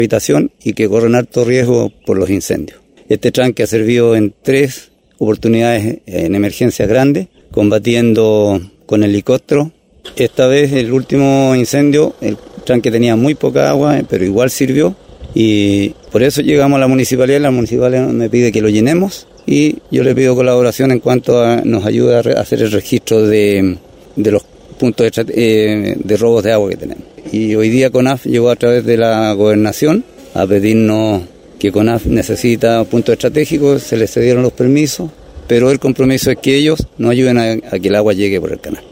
habitación y que corren alto riesgo por los incendios. Este tranque ha servido en 3 oportunidades en emergencias grandes, combatiendo con helicóptero. Esta vez, el último incendio, el tranque tenía muy poca agua, pero igual sirvió. Y por eso llegamos a la municipalidad me pide que lo llenemos y yo le pido colaboración en cuanto a nos ayude a hacer el registro de los puntos de robos de agua que tenemos. Y hoy día CONAF llegó a través de la gobernación a pedirnos que CONAF necesita puntos estratégicos, se les cedieron los permisos, pero el compromiso es que ellos nos ayuden a que el agua llegue por el canal.